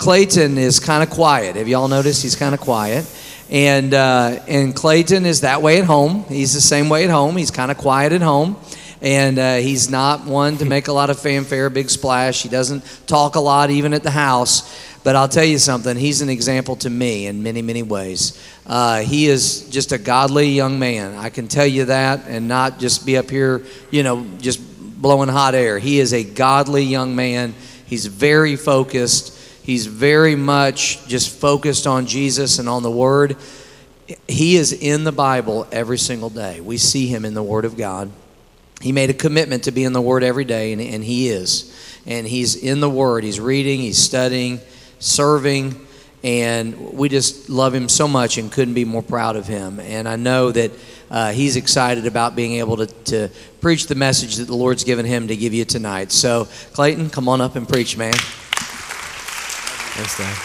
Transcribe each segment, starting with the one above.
Clayton is kind of quiet. Have y'all noticed he's kind of quiet? And Clayton is that way at home. He's the same way at home. He's kind of quiet at home. And he's not one to make a lot of fanfare, big splash. He doesn't talk a lot even at the house. But I'll tell you something, he's an example to me in many, many ways. He is just a godly young man. I can tell you that, and not just be up here, just blowing hot air. He is a godly young man. He's very focused. He's very much just focused on Jesus and on the Word. He is in the Bible every single day. We see him in the Word of God. He made a commitment to be in the Word every day, and he is. And he's in the Word. He's reading, he's studying, serving, and we just love him so much and couldn't be more proud of him. And I know that he's excited about being able to preach the message that the Lord's given him to give you tonight. So, Clayton, come on up and preach, man. Thanks, Dad.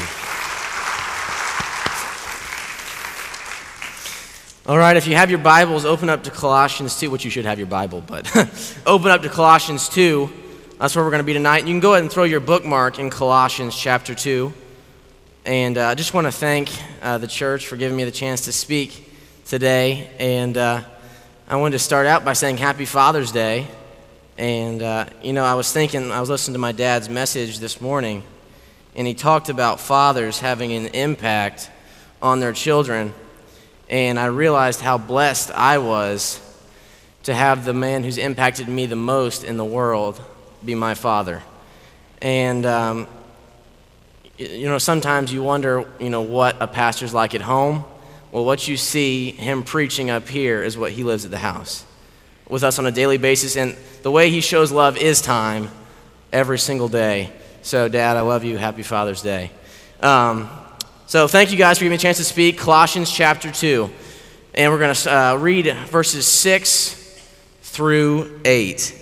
Love you. All right, if you have your Bibles, open up to Colossians 2, which you should have your Bible, but open up to Colossians 2. That's where we're going to be tonight. You can go ahead and throw your bookmark in Colossians chapter 2. And I just want to thank the church for giving me the chance to speak today. And I wanted to start out by saying Happy Father's Day. And, I was listening to my dad's message this morning, and he talked about fathers having an impact on their children. And I realized how blessed I was to have the man who's impacted me the most in the world be my father. And sometimes you wonder what a pastor's like at home. Well, what you see him preaching up here is what he lives at the house with us on a daily basis, and the way he shows love is time every single day. So Dad, I love you. Happy Father's Day. So thank you guys for giving me a chance to speak. Colossians chapter 2, and we're going to read verses 6 through 8.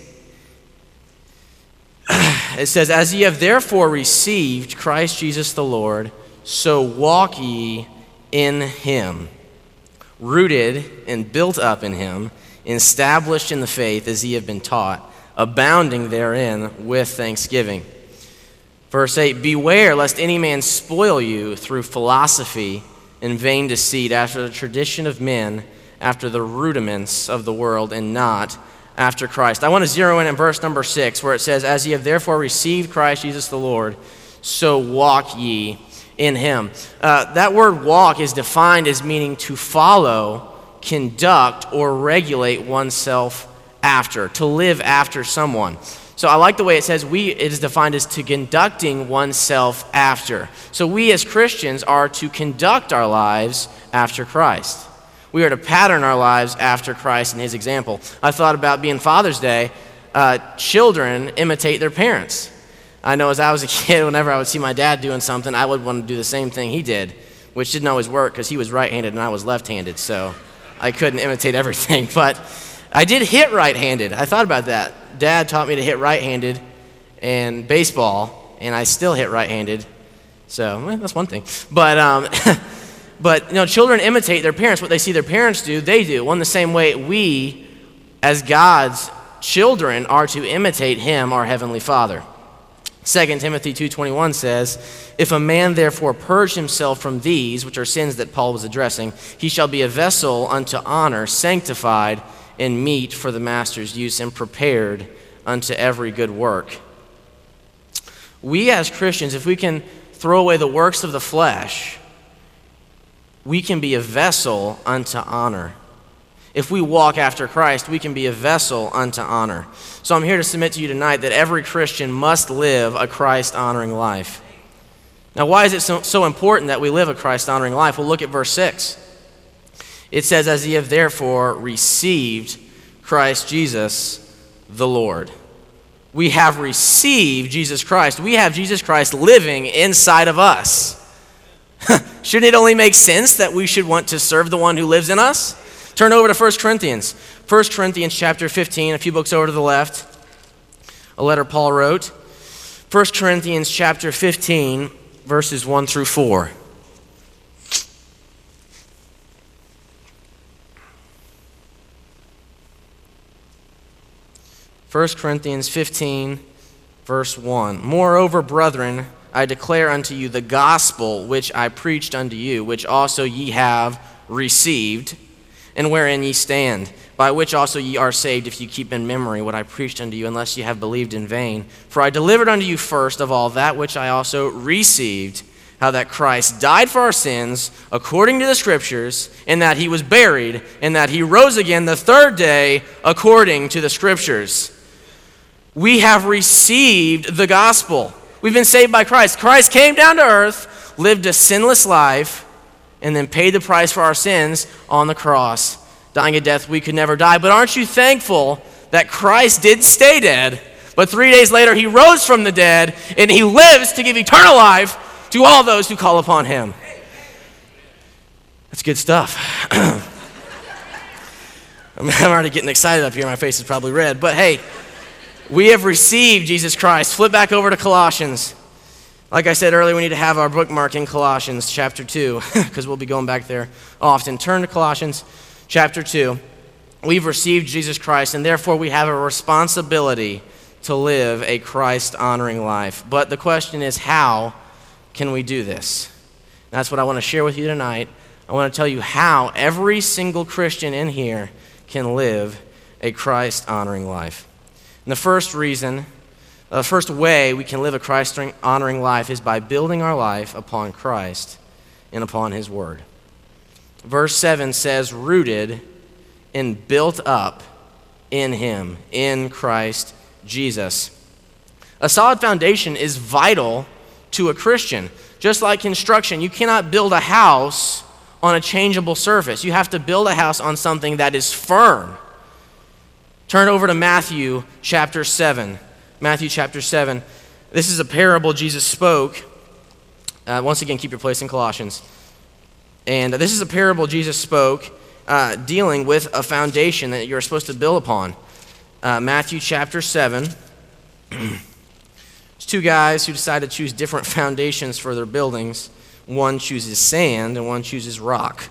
It says, "As ye have therefore received Christ Jesus the Lord, so walk ye in him, rooted and built up in him, established in the faith as ye have been taught, abounding therein with thanksgiving." Verse 8, "Beware lest any man spoil you through philosophy and vain deceit, after the tradition of men, after the rudiments of the world, and not after Christ." I want to zero in verse number 6, where it says, "As ye have therefore received Christ Jesus the Lord, so walk ye in him." That word walk is defined as meaning to follow, conduct, or regulate oneself after, to live after someone. So I like the way it says it is defined as to conducting oneself after. So we as Christians are to conduct our lives after Christ. We are to pattern our lives after Christ and his example. I thought about being Father's Day. Children imitate their parents. I know as I was a kid, whenever I would see my dad doing something, I would want to do the same thing he did, which didn't always work because he was right-handed and I was left-handed, so I couldn't imitate everything. But I did hit right-handed. I thought about that. Dad taught me to hit right-handed in baseball, and I still hit right-handed. So that's one thing. But children imitate their parents. What they see their parents do, they do. Well, in the same way, we, as God's children, are to imitate him, our heavenly Father. 2 Timothy 2:21 says, "If a man therefore purge himself from these," which are sins that Paul was addressing, "he shall be a vessel unto honor, sanctified and meet for the master's use, and prepared unto every good work." We as Christians, if we can throw away the works of the flesh, we can be a vessel unto honor. If we walk after Christ, we can be a vessel unto honor. So I'm here to submit to you tonight that every Christian must live a Christ-honoring life. Now, why is it so important that we live a Christ-honoring life? Well, look at verse 6. It says, "As ye have therefore received Christ Jesus the Lord." We have received Jesus Christ. We have Jesus Christ living inside of us. Shouldn't it only make sense that we should want to serve the one who lives in us? Turn over to 1 Corinthians. 1 Corinthians chapter 15, a few books over to the left. A letter Paul wrote. 1 Corinthians chapter 15, verses 1 through 4. First Corinthians 15, verse 1. "Moreover, brethren, I declare unto you the gospel which I preached unto you, which also ye have received, and wherein ye stand, by which also ye are saved, if you keep in memory what I preached unto you, unless ye have believed in vain. For I delivered unto you first of all that which I also received, how that Christ died for our sins according to the Scriptures, and that he was buried, and that he rose again the third day according to the Scriptures. We have received the gospel. We've been saved by Christ. Christ came down to earth, lived a sinless life, and then paid the price for our sins on the cross, dying a death we could never die. But aren't you thankful that Christ did stay dead, but 3 days later he rose from the dead, and he lives to give eternal life to all those who call upon him? That's good stuff. I'm already getting excited up here. My face is probably red. But hey, we have received Jesus Christ. Flip back over to Colossians. Like I said earlier, we need to have our bookmark in Colossians chapter 2, because we'll be going back there often. Turn to Colossians chapter 2. We've received Jesus Christ, and therefore we have a responsibility to live a Christ-honoring life. But the question is, how can we do this? That's what I want to share with you tonight. I want to tell you how every single Christian in here can live a Christ-honoring life. And the first way we can live a Christ-honoring life is by building our life upon Christ and upon his word. Verse 7 says, rooted and built up in him, in Christ Jesus. A solid foundation is vital to a Christian. Just like construction, you cannot build a house on a changeable surface. You have to build a house on something that is firm. Turn over to Matthew chapter 7. Matthew chapter 7. This is a parable Jesus spoke. Once again, keep your place in Colossians. And this is a parable Jesus spoke dealing with a foundation that you're supposed to build upon. Matthew chapter 7. There's two guys who decided to choose different foundations for their buildings. One chooses sand and one chooses rock.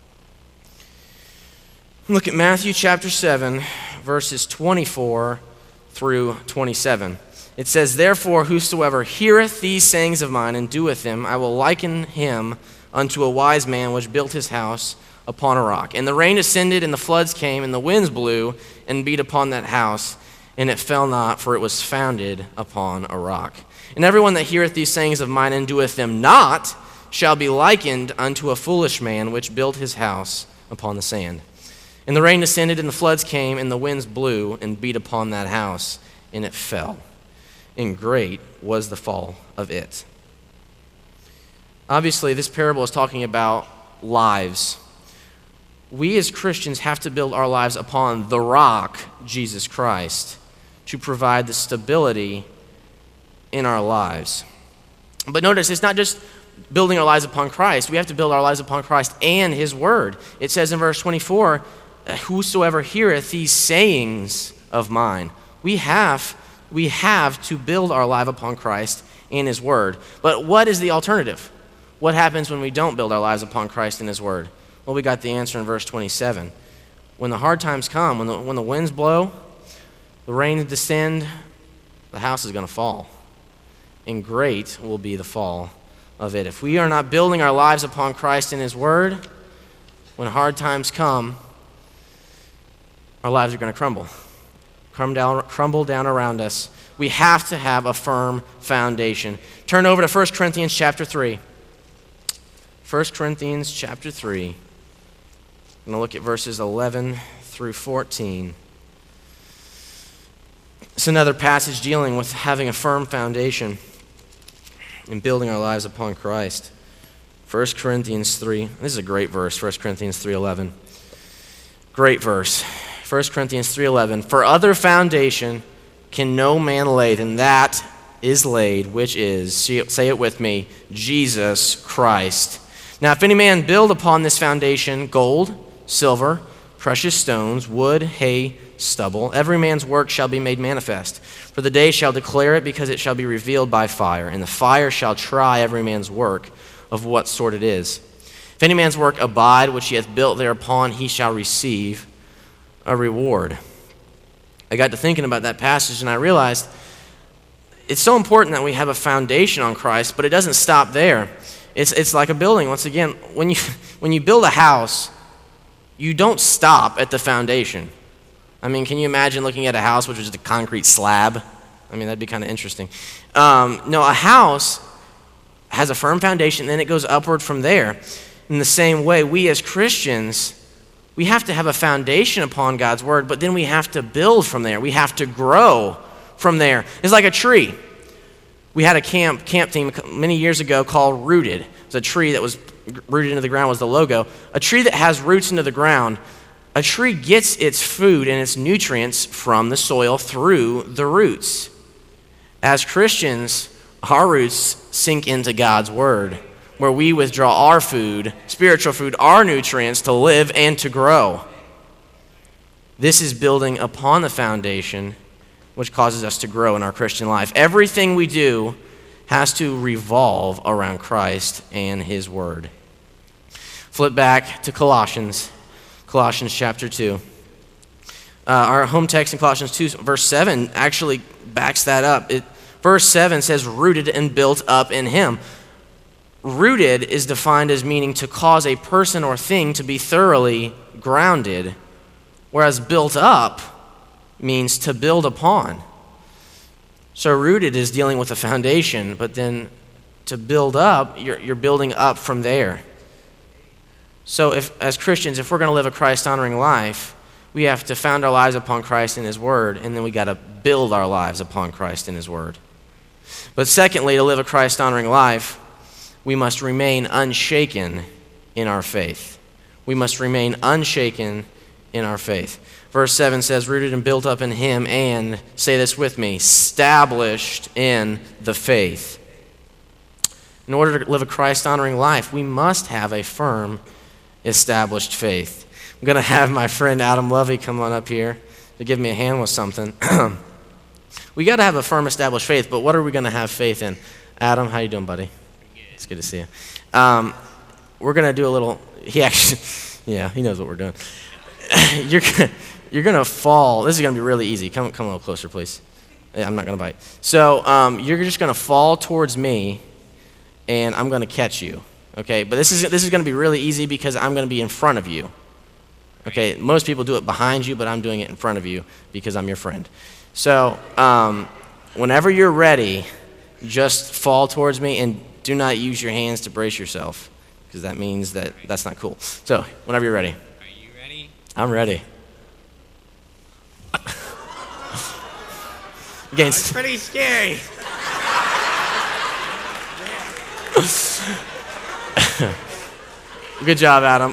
Look at Matthew chapter 7, verses 24 through 27. It says, therefore, whosoever heareth these sayings of mine and doeth them, I will liken him unto a wise man which built his house upon a rock. And the rain descended, and the floods came, and the winds blew and beat upon that house, and it fell not, for it was founded upon a rock. And everyone that heareth these sayings of mine and doeth them not shall be likened unto a foolish man which built his house upon the sand. And the rain descended, and the floods came, and the winds blew and beat upon that house, and it fell. And great was the fall of it. Obviously, this parable is talking about lives. We as Christians have to build our lives upon the rock, Jesus Christ, to provide the stability in our lives. But notice, it's not just building our lives upon Christ. We have to build our lives upon Christ and his word. It says in verse 24, whosoever heareth these sayings of mine. We have to build our life upon Christ and his word. But what is the alternative? What happens when we don't build our lives upon Christ and his word? Well, we got the answer in verse 27. When the hard times come, when the winds blow, the rain descend, the house is going to fall. And great will be the fall of it. If we are not building our lives upon Christ and his word, when hard times come, our lives are going to crumble down around us. We have to have a firm foundation. Turn over to 1 Corinthians chapter 3. 1 Corinthians chapter 3. I'm going to look at verses 11 through 14. It's another passage dealing with having a firm foundation and building our lives upon Christ. 1 Corinthians 3. This is a great verse, 1 Corinthians 3:11. Great verse. 1 Corinthians 3:11. For other foundation can no man lay than that is laid, which is, say it with me, Jesus Christ. Now if any man build upon this foundation gold, silver, precious stones, wood, hay, stubble, every man's work shall be made manifest. For the day shall declare it, because it shall be revealed by fire. And the fire shall try every man's work of what sort it is. If any man's work abide, which he hath built thereupon, he shall receive a reward. I got to thinking about that passage, and I realized it's so important that we have a foundation on Christ, but it doesn't stop there. It's like a building. Once again, when you build a house, you don't stop at the foundation. I mean, can you imagine looking at a house which is just a concrete slab? I mean, that'd be kind of interesting. No, a house has a firm foundation, and then it goes upward from there. In the same way, we as Christians, we have to have a foundation upon God's word, but then we have to build from there. We have to grow from there. It's like a tree. We had a camp team many years ago called Rooted. It was a tree that was rooted into the ground was the logo. A tree that has roots into the ground, a tree gets its food and its nutrients from the soil through the roots. As Christians, our roots sink into God's word, where we withdraw our food, spiritual food, our nutrients to live and to grow. This is building upon the foundation, which causes us to grow in our Christian life. Everything we do has to revolve around Christ and his word. Flip back to Colossians chapter 2. Our home text in Colossians 2, verse 7 actually backs that up. Verse 7 says, rooted and built up in him. Rooted is defined as meaning to cause a person or thing to be thoroughly grounded, whereas built up means to build upon. So rooted is dealing with a foundation, but then to build up, you're building up from there. So as Christians, if we're going to live a Christ-honoring life, we have to found our lives upon Christ and his word, and then we got to build our lives upon Christ and his word. But secondly, to live a Christ-honoring life, we must remain unshaken in our faith. We must remain unshaken in our faith. Verse 7 says, rooted and built up in him, and, say this with me, established in the faith. In order to live a Christ-honoring life, we must have a firm, established faith. I'm going to have my friend Adam Lovey come on up here to give me a hand with something. We got to have a firm, established faith, but what are we going to have faith in? Adam, how you doing, buddy? It's good to see you. We're going to do a little, he knows what we're doing. You're going to fall. This is going to be really easy. Come a little closer, please. Yeah, I'm not going to bite. So you're just going to fall towards me, and I'm going to catch you. Okay, but this is going to be really easy because I'm going to be in front of you. Okay, most people do it behind you, but I'm doing it in front of you because I'm your friend. So whenever you're ready, just fall towards me and do not use your hands to brace yourself because that means that's not cool. So whenever you're ready. Are you ready? I'm ready. It's pretty scary. Good job, Adam.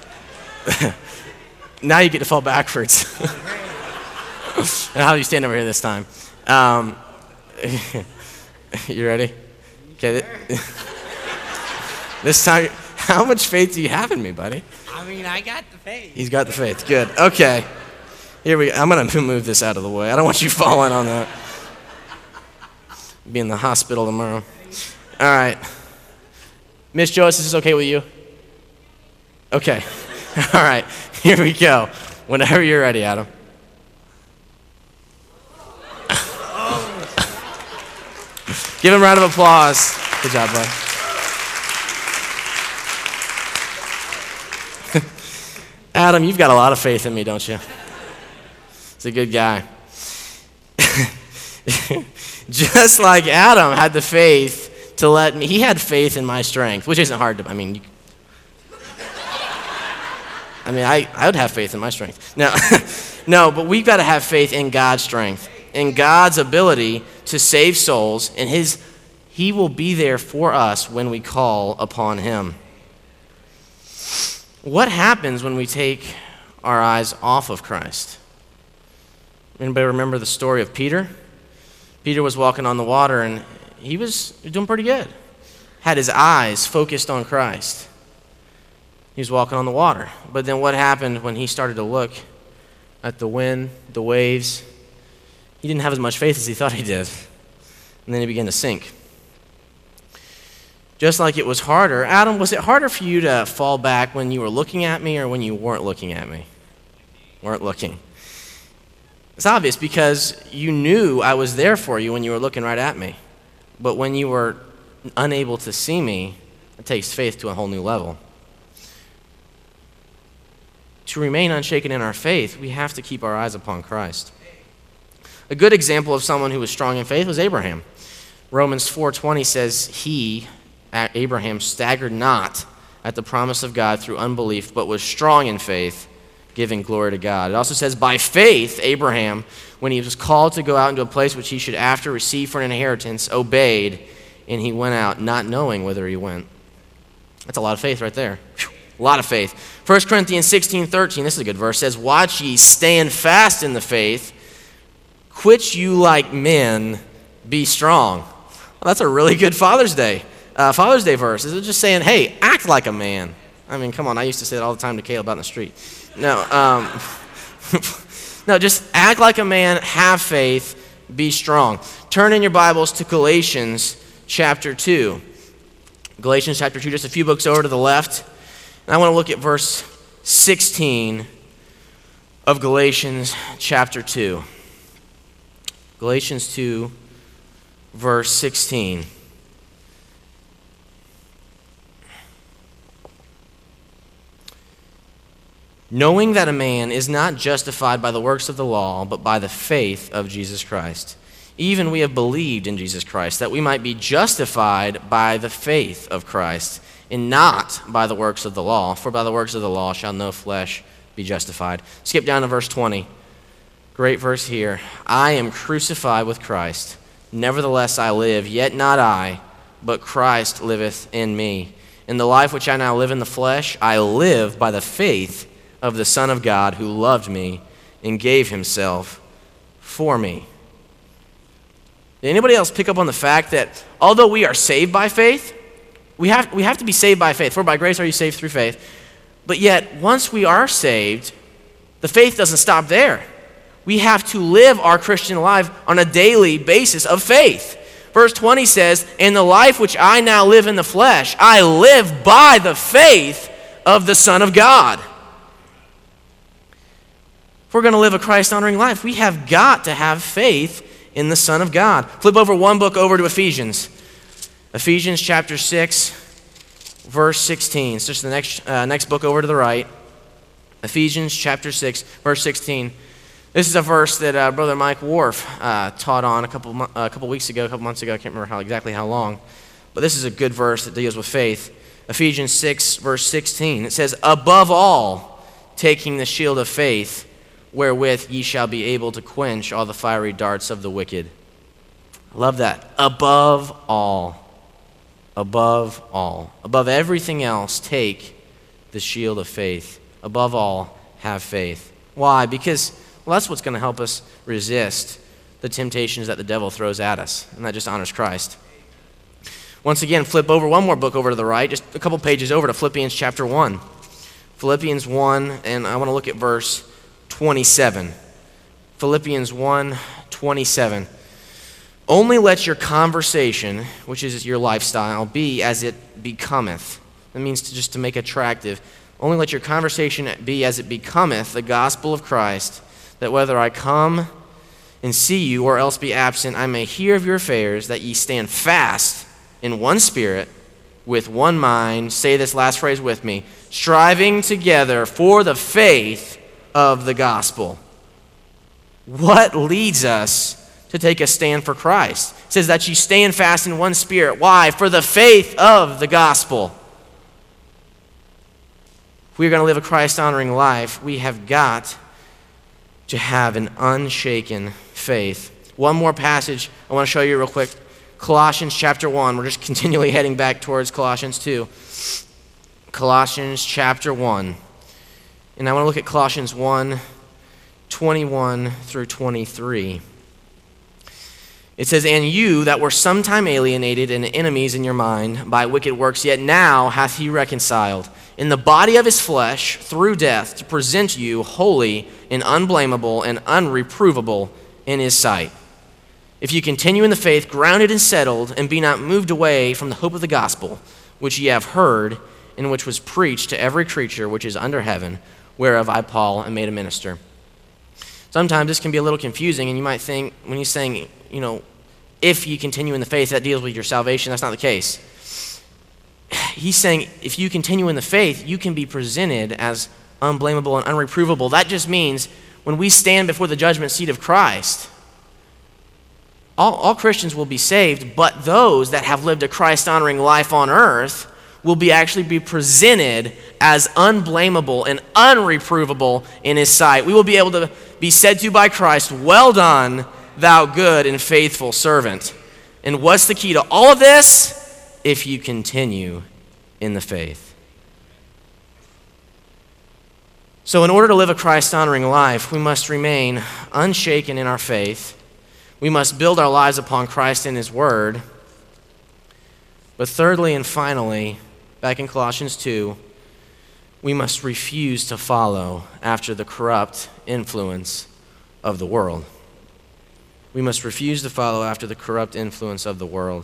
Now you get to fall backwards. And how do you stand over here this time? You ready? Okay. This time, how much faith do you have in me, buddy? I mean, I got the faith. He's got the faith. Good. Okay. Here we go. I'm going to move this out of the way. I don't want you falling on that. Be in the hospital tomorrow. All right. Miss Joyce, is this okay with you? Okay. All right. Here we go. Whenever you're ready, Adam. Give him a round of applause. Good job, bud. Adam, you've got a lot of faith in me, don't you? He's a good guy. Just like Adam had the faith to let me, he had faith in my strength, which isn't hard to, I would have faith in my strength. No, but we've got to have faith in God's strength, in God's ability to save souls, and he will be there for us when we call upon him. What happens when we take our eyes off of Christ? Anybody remember the story of Peter? Peter was walking on the water, and he was doing pretty good. Had his eyes focused on Christ. He was walking on the water. But then what happened when he started to look at the wind, the waves? He didn't have as much faith as he thought he did. And then he began to sink. Just like it was harder. Adam, was it harder for you to fall back when you were looking at me or when you weren't looking at me? Weren't looking. It's obvious because you knew I was there for you when you were looking right at me. But when you were unable to see me, it takes faith to a whole new level. To remain unshaken in our faith, we have to keep our eyes upon Christ. A good example of someone who was strong in faith was Abraham. Romans 4:20 says, he, Abraham, staggered not at the promise of God through unbelief, but was strong in faith, giving glory to God. It also says, by faith, Abraham, when he was called to go out into a place which he should after receive for an inheritance, obeyed, and he went out not knowing whither he went. That's a lot of faith right there. Whew, a lot of faith. 1 Corinthians 16:13, this is a good verse, says, watch ye, stand fast in the faith, quit you like men, be strong. Well, that's a really good Father's Day verse. Is it just saying, hey, act like a man? I mean, come on, I used to say that all the time to Caleb out in the street. No, no, just act like a man, have faith, be strong. Turn in your Bibles to Galatians chapter 2. Galatians chapter 2, just a few books over to the left. And I want to look at verse 16 of Galatians chapter 2. Galatians 2, verse 16. Knowing that a man is not justified by the works of the law, but by the faith of Jesus Christ. Even we have believed in Jesus Christ, that we might be justified by the faith of Christ, and not by the works of the law. For by the works of the law shall no flesh be justified. Skip down to verse 20. Great verse here. I am crucified with Christ. Nevertheless I live, yet not I, but Christ liveth in me. In the life which I now live in the flesh, I live by the faith of the Son of God, who loved me and gave himself for me. Did anybody else pick up on the fact that although we are saved by faith, we have to be saved by faith. For by grace are you saved through faith. But yet, once we are saved, the faith doesn't stop there. We have to live our Christian life on a daily basis of faith. Verse 20 says, in the life which I now live in the flesh, I live by the faith of the Son of God. If we're going to live a Christ-honoring life, we have got to have faith in the Son of God. Flip over one book over to Ephesians. Ephesians chapter 6, verse 16. It's just the next book over to the right. Ephesians chapter 6, verse 16. This is a verse that Brother Mike Wharf taught on a couple months ago. I can't remember exactly how long. But this is a good verse that deals with faith. Ephesians 6, verse 16. It says, above all, taking the shield of faith, wherewith ye shall be able to quench all the fiery darts of the wicked. I love that. Above all. Above all. Above everything else, take the shield of faith. Above all, have faith. Why? Because, well, that's what's going to help us resist the temptations that the devil throws at us, and that just honors Christ. Once again, flip over one more book over to the right, just a couple pages over to Philippians chapter 1. Philippians 1, and I want to look at verse 27. Philippians 1:27. Only let your conversation, which is your lifestyle, be as it becometh. That means to make attractive. Only let your conversation be as it becometh the gospel of Christ, that whether I come and see you or else be absent, I may hear of your affairs, that ye stand fast in one spirit, with one mind. Say this last phrase with me. Striving together for the faith of the gospel. What leads us to take a stand for Christ? It says that you stand fast in one spirit. Why? For the faith of the gospel. If we're going to live a Christ-honoring life, we have got to have an unshaken faith. One more passage I want to show you real quick. Colossians chapter 1. We're just continually heading back towards Colossians 2. Colossians chapter 1. And I want to look at Colossians 1:21 through 23. It says, and you that were sometime alienated and enemies in your mind by wicked works, yet now hath he reconciled in the body of his flesh through death to present you holy and unblameable and unreprovable in his sight. If you continue in the faith, grounded and settled, and be not moved away from the hope of the gospel, which ye have heard, and which was preached to every creature which is under heaven, whereof I, Paul, am made a minister. Sometimes this can be a little confusing, and you might think when he's saying, if you continue in the faith, that deals with your salvation. That's not the case. He's saying if you continue in the faith, you can be presented as unblameable and unreprovable. That just means when we stand before the judgment seat of Christ, all Christians will be saved, but those that have lived a Christ-honoring life on earth will actually be presented as unblameable and unreprovable in his sight. We will be able to be said to by Christ, "Well done, thou good and faithful servant." And what's the key to all of this? If you continue in the faith. So in order to live a Christ-honoring life, we must remain unshaken in our faith. We must build our lives upon Christ and his word. But thirdly and finally, back in Colossians 2, we must refuse to follow after the corrupt influence of the world. We must refuse to follow after the corrupt influence of the world.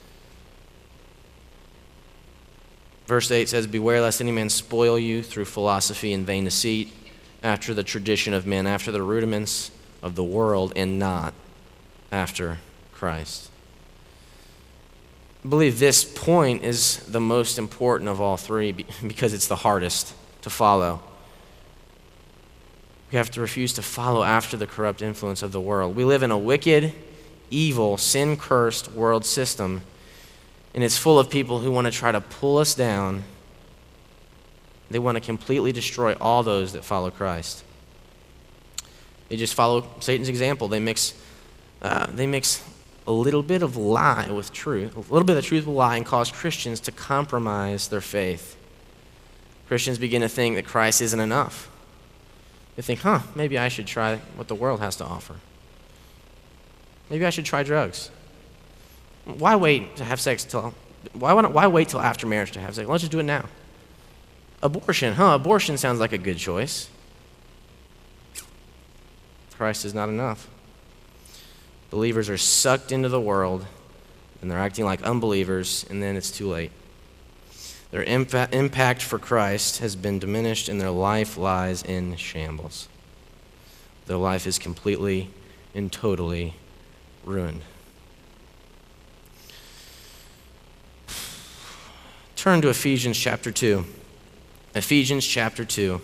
Verse 8 says, "Beware lest any man spoil you through philosophy and vain deceit, after the tradition of men, after the rudiments of the world, and not after Christ." I believe this point is the most important of all three because it's the hardest to follow. We have to refuse to follow after the corrupt influence of the world. We live in a wicked, evil, sin-cursed world system, and it's full of people who want to try to pull us down. They want to completely destroy all those that follow Christ. They just follow Satan's example. They mix a little bit of lie with truth, a little bit of truth with lie, and cause Christians to compromise their faith. Christians begin to think that Christ isn't enough. They think, maybe I should try what the world has to offer. Maybe I should try drugs. Why wait to have sex why wait till after marriage to have sex? Let's just do it now. Abortion, abortion sounds like a good choice. Christ is not enough. Believers are sucked into the world, and they're acting like unbelievers, and then it's too late. Their impact for Christ has been diminished, and their life lies in shambles. Their life is completely and totally ruined. Turn to Ephesians chapter 2. Ephesians chapter 2.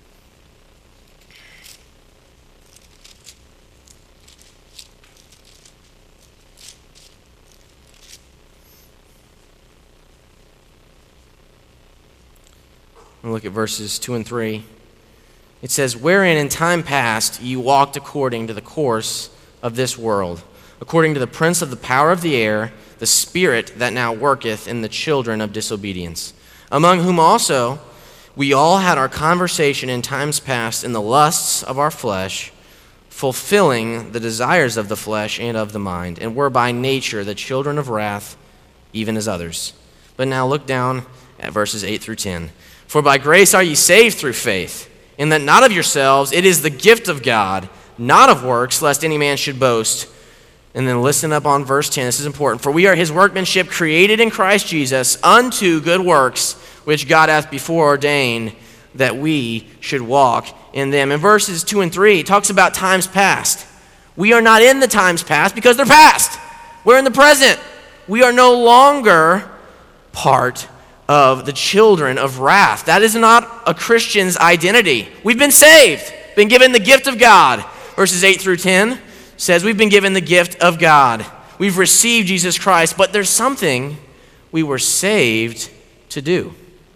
We'll look at verses 2 and 3. It says, "Wherein in time past you walked according to the course of this world, according to the prince of the power of the air, the spirit that now worketh in the children of disobedience, among whom also we all had our conversation in times past in the lusts of our flesh, fulfilling the desires of the flesh and of the mind, and were by nature the children of wrath, even as others." But now look down at verses 8 through 10. "For by grace are ye saved through faith, and that not of yourselves, it is the gift of God, not of works, lest any man should boast." And then listen up on verse 10. This is important. "For we are his workmanship, created in Christ Jesus, unto good works, which God hath before ordained that we should walk in them." In verses 2 and 3, it talks about times past. We are not in the times past because they're past. We're in the present. We are no longer part of the children of wrath. That is not a Christian's identity. We've been saved, been given the gift of God. Verses 8 through 10 says we've been given the gift of God. We've received Jesus Christ, but there's something we were saved to do.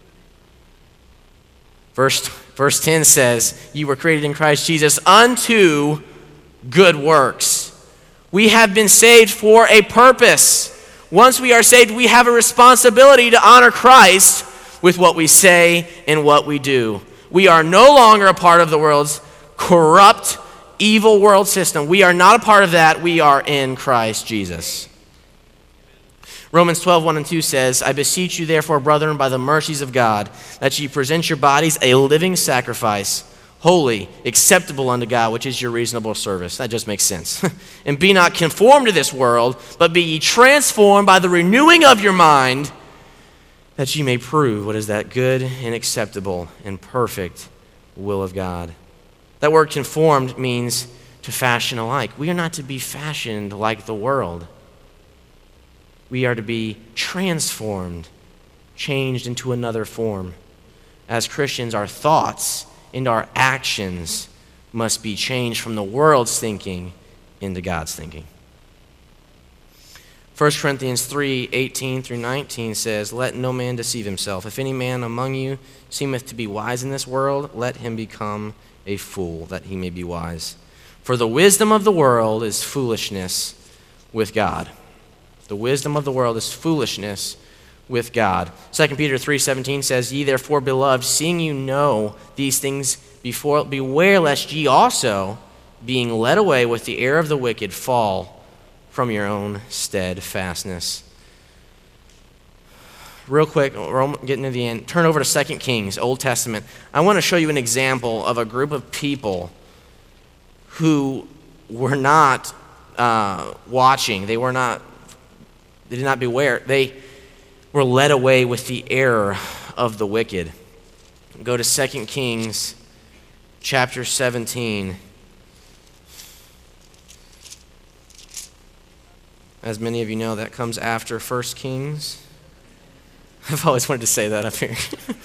Verse 10 says, "You were created in Christ Jesus unto good works." We have been saved for a purpose. Once we are saved, we have a responsibility to honor Christ with what we say and what we do. We are no longer a part of the world's corrupt, evil world system. We are not a part of that. We are in Christ Jesus. Romans 12:1 and 2 says, "I beseech you therefore, brethren, by the mercies of God, that ye present your bodies a living sacrifice, holy, acceptable unto God, which is your reasonable service." That just makes sense. "And be not conformed to this world, but be ye transformed by the renewing of your mind, that ye may prove what is that good and acceptable and perfect will of God." That word conformed means to fashion alike. We are not to be fashioned like the world. We are to be transformed, changed into another form. As Christians, our thoughts and our actions must be changed from the world's thinking into God's thinking. 1 Corinthians 3:18 through 19 says, "Let no man deceive himself. If any man among you seemeth to be wise in this world, let him become a fool, that he may be wise. For the wisdom of the world is foolishness with God." The wisdom of the world is foolishness with God. 2 Peter 3:17 says, "Ye therefore, beloved, seeing you know these things before, beware lest ye also, being led away with the error of the wicked, fall from your own steadfastness." Real quick, we're getting to the end. Turn over to 2 Kings, Old Testament. I want to show you an example of a group of people who were not watching. They did not beware. They were led away with the error of the wicked. Go to 2 Kings chapter 17. As many of you know, that comes after 1 Kings. I've always wanted to say that up here.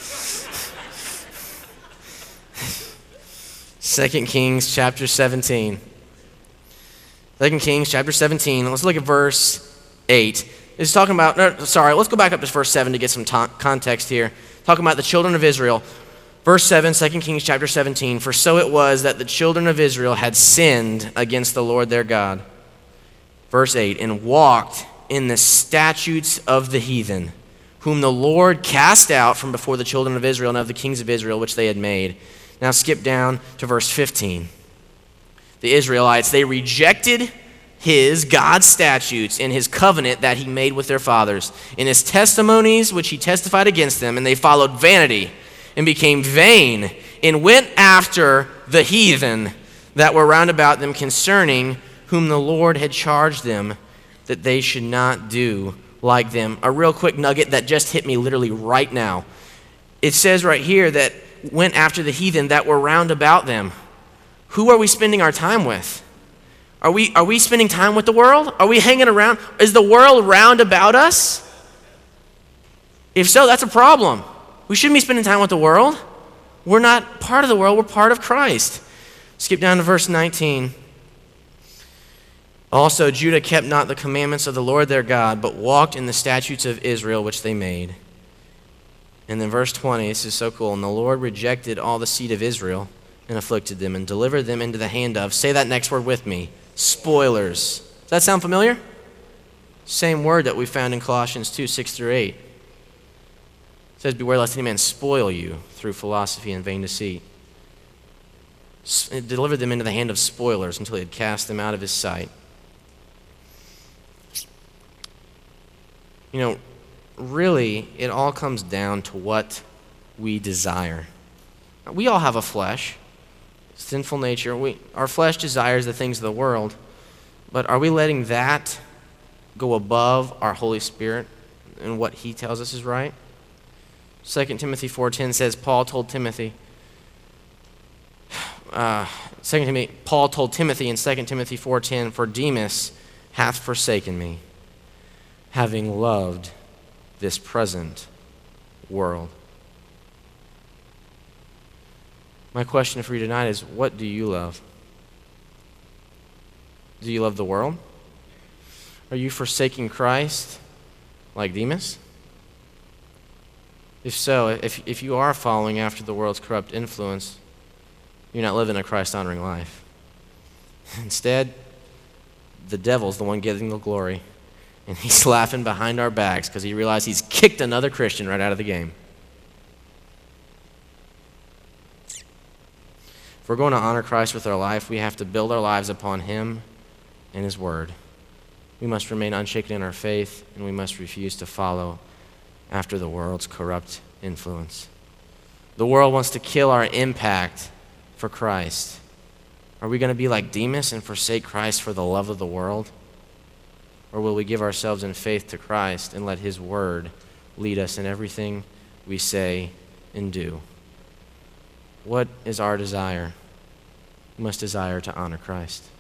2 Kings chapter 17. 2 Kings chapter 17. Let's look at verse 8. It's talking about, let's go back up to verse 7 to get some context here. Talking about the children of Israel. Verse 7, 2 Kings chapter 17. "For so it was that the children of Israel had sinned against the Lord their God." Verse 8, "and walked in the statutes of the heathen, whom the Lord cast out from before the children of Israel and of the kings of Israel, which they had made." Now skip down to verse 15. The Israelites, they rejected God's statutes and his covenant that he made with their fathers, and his testimonies which he testified against them, and they followed vanity and became vain, and went after the heathen that were round about them, concerning whom the Lord had charged them that they should not do like them. A real quick nugget that just hit me literally right now. It says right here that went after the heathen that were round about them. Who are we spending our time with? Are we spending time with the world? Are we hanging around? Is the world round about us? If so, that's a problem. We shouldn't be spending time with the world. We're not part of the world, we're part of Christ. Skip down to verse 19. "Also Judah kept not the commandments of the Lord their God, but walked in the statutes of Israel which they made." And then verse 20, this is so cool. "And the Lord rejected all the seed of Israel and afflicted them and delivered them into the hand of," say that next word with me, "spoilers." Does that sound familiar? Same word that we found in Colossians 2, 6 through 8. It says, "Beware lest any man spoil you through philosophy and vain deceit." It delivered them into the hand of spoilers until he had cast them out of his sight. You know, really, it all comes down to what we desire. We all have a flesh, sinful nature. Our flesh desires the things of the world, but are we letting that go above our Holy Spirit and what he tells us is right? 2 Timothy 4:10 says, Paul told Timothy in 2 Timothy 4:10, "For Demas hath forsaken me, having loved this present world." My question for you tonight is, what do you love? Do you love the world? Are you forsaking Christ like Demas? If so, if you are following after the world's corrupt influence, you're not living a Christ-honoring life. Instead, the devil's the one getting the glory, and he's laughing behind our backs because he realized he's kicked another Christian right out of the game. If we're going to honor Christ with our life, we have to build our lives upon him and his word. We must remain unshaken in our faith, and we must refuse to follow after the world's corrupt influence. The world wants to kill our impact for Christ. Are we going to be like Demas and forsake Christ for the love of the world? Or will we give ourselves in faith to Christ and let his word lead us in everything we say and do? What is our desire? We must desire to honor Christ.